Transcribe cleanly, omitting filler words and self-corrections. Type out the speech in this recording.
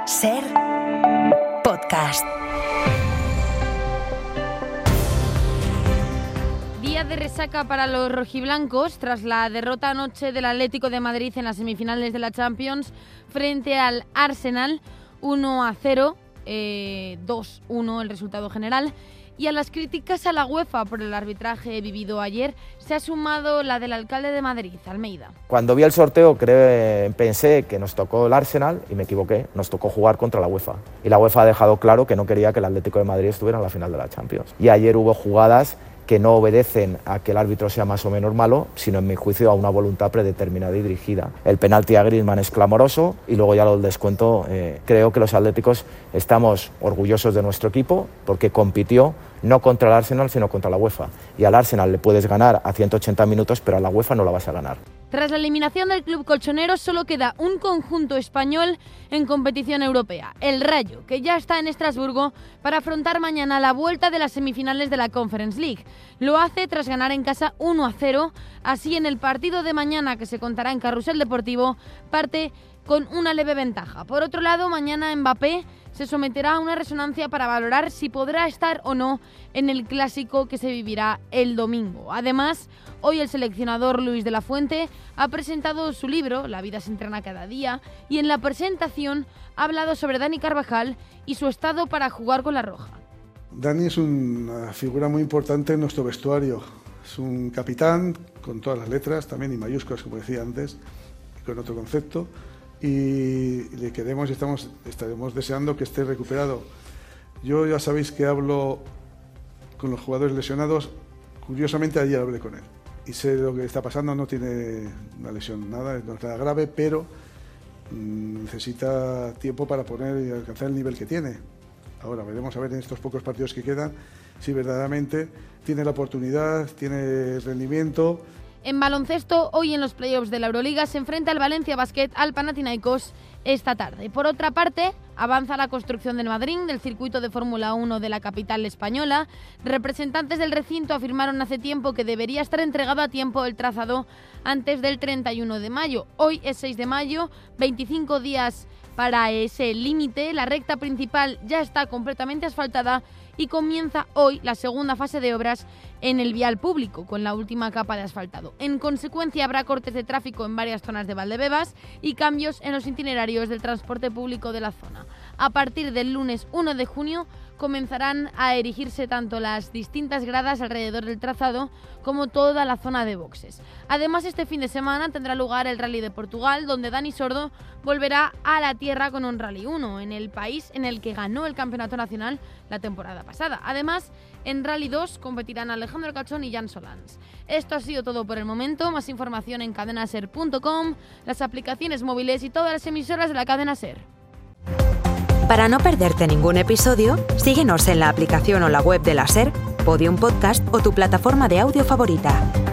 SER Podcast. Día de resaca para los rojiblancos tras la derrota anoche del Atlético de Madrid en las semifinales de la Champions frente al Arsenal, 1-0, 2-1 el resultado general. Y a las críticas a la UEFA por el arbitraje vivido ayer se ha sumado la del alcalde de Madrid, Almeida. Cuando vi el sorteo pensé que nos tocó el Arsenal y me equivoqué, nos tocó jugar contra la UEFA. Y la UEFA ha dejado claro que no quería que el Atlético de Madrid estuviera en la final de la Champions. Y ayer hubo jugadas que no obedecen a que el árbitro sea más o menos malo, sino en mi juicio a una voluntad predeterminada y dirigida. El penalti a Griezmann es clamoroso y luego ya lo del descuento. Creo que los atléticos estamos orgullosos de nuestro equipo porque compitió no contra el Arsenal sino contra la UEFA. Y al Arsenal le puedes ganar a 180 minutos, pero a la UEFA no la vas a ganar. Tras la eliminación del club colchonero solo queda un conjunto español en competición europea, el Rayo, que ya está en Estrasburgo para afrontar mañana la vuelta de las semifinales de la Conference League. Lo hace tras ganar en casa 1-0, así en el partido de mañana que se contará en Carrusel Deportivo parte con una leve ventaja. Por otro lado, mañana Mbappé se someterá a una resonancia para valorar si podrá estar o no en el clásico que se vivirá el domingo. Además, hoy el seleccionador Luis de la Fuente ha presentado su libro, La vida se entrena cada día, y en la presentación ha hablado sobre Dani Carvajal y su estado para jugar con la roja. Dani es una figura muy importante en nuestro vestuario. Es un capitán con todas las letras, también y mayúsculas, como decía antes, con otro concepto. Y le queremos y estaremos deseando que esté recuperado. Yo ya sabéis que hablo con los jugadores lesionados. Curiosamente ayer hablé con él y sé lo que está pasando. No tiene una lesión, no es nada grave, pero necesita tiempo para poner y alcanzar el nivel que tiene. Ahora veremos a ver en estos pocos partidos que quedan si verdaderamente tiene la oportunidad, tiene el rendimiento. En baloncesto, hoy en los playoffs de la Euroliga se enfrenta el Valencia Basket al Panathinaikos esta tarde. Por otra parte, avanza la construcción del Madrid, del circuito de Fórmula 1 de la capital española. Representantes del recinto afirmaron hace tiempo que debería estar entregado a tiempo el trazado antes del 31 de mayo. Hoy es 6 de mayo, 25 días para ese límite. La recta principal ya está completamente asfaltada y comienza hoy la segunda fase de obras en el vial público, con la última capa de asfaltado. En consecuencia, habrá cortes de tráfico en varias zonas de Valdebebas y cambios en los itinerarios del transporte público de la zona. A partir del lunes 1 de junio comenzarán a erigirse tanto las distintas gradas alrededor del trazado como toda la zona de boxes. Además, este fin de semana tendrá lugar el Rally de Portugal, donde Dani Sordo volverá a la tierra con un Rally 1, en el país en el que ganó el campeonato nacional la temporada pasada. Además, en Rally 2 competirán Alejandro Cachón y Jan Solans. Esto ha sido todo por el momento. Más información en cadenaser.com, las aplicaciones móviles y todas las emisoras de la cadena SER. Para no perderte ningún episodio, síguenos en la aplicación o la web de la SER, Podium Podcast o tu plataforma de audio favorita.